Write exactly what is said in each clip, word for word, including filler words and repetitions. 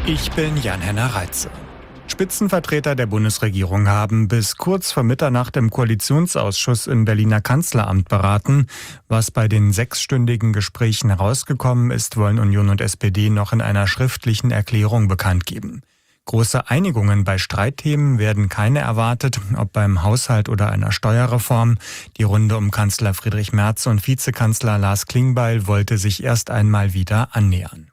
Ich bin Jan-Henner Reitze. Spitzenvertreter der Bundesregierung haben bis kurz vor Mitternacht im Koalitionsausschuss im Berliner Kanzleramt beraten. Was bei den sechsstündigen Gesprächen herausgekommen ist, wollen Union und S P D noch in einer schriftlichen Erklärung bekannt geben. Große Einigungen bei Streitthemen werden keine erwartet, ob beim Haushalt oder einer Steuerreform. Die Runde um Kanzler Friedrich Merz und Vizekanzler Lars Klingbeil wollte sich erst einmal wieder annähern.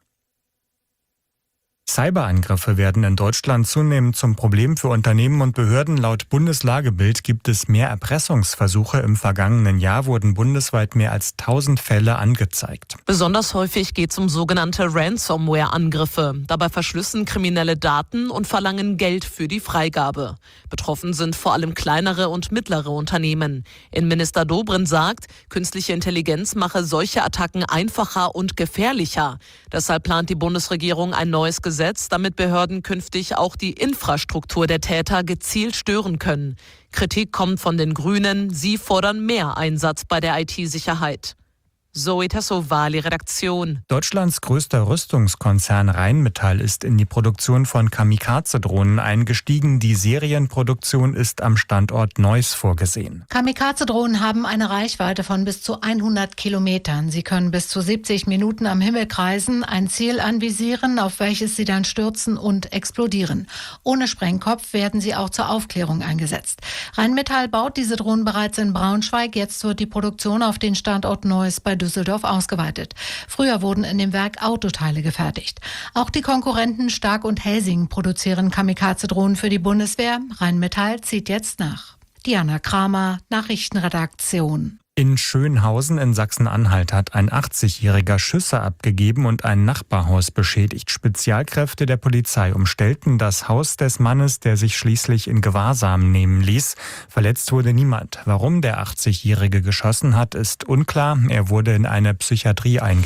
Cyberangriffe werden in Deutschland zunehmend zum Problem für Unternehmen und Behörden. Laut Bundeslagebild gibt es mehr Erpressungsversuche. Im vergangenen Jahr wurden bundesweit mehr als tausend Fälle angezeigt. Besonders häufig geht es um sogenannte Ransomware-Angriffe. Dabei verschlüsseln Kriminelle Daten und verlangen Geld für die Freigabe. Betroffen sind vor allem kleinere und mittlere Unternehmen. Innenminister Dobrindt sagt, künstliche Intelligenz mache solche Attacken einfacher und gefährlicher. Deshalb plant die Bundesregierung ein neues Gesetz, damit Behörden künftig auch die Infrastruktur der Täter gezielt stören können. Kritik kommt von den Grünen. Sie fordern mehr Einsatz bei der I T-Sicherheit. Zoe Tassovali, Redaktion. Deutschlands größter Rüstungskonzern Rheinmetall ist in die Produktion von Kamikaze-Drohnen eingestiegen. Die Serienproduktion ist am Standort Neuss vorgesehen. Kamikaze-Drohnen haben eine Reichweite von bis zu hundert Kilometern. Sie können bis zu siebzig Minuten am Himmel kreisen, ein Ziel anvisieren, auf welches sie dann stürzen und explodieren. Ohne Sprengkopf werden sie auch zur Aufklärung eingesetzt. Rheinmetall baut diese Drohnen bereits in Braunschweig. Jetzt wird die Produktion auf den Standort Neuss bei Düsseldorf ausgeweitet. Früher wurden in dem Werk Autoteile gefertigt. Auch die Konkurrenten Stark und Helsing produzieren Kamikaze-Drohnen für die Bundeswehr. Rheinmetall zieht jetzt nach. Diana Kramer, Nachrichtenredaktion. In Schönhausen in Sachsen-Anhalt hat ein achtzigjähriger Schüsse abgegeben und ein Nachbarhaus beschädigt. Spezialkräfte der Polizei umstellten das Haus des Mannes, der sich schließlich in Gewahrsam nehmen ließ. Verletzt wurde niemand. Warum der achtzigjährige geschossen hat, ist unklar. Er wurde in eine Psychiatrie eingewiesen.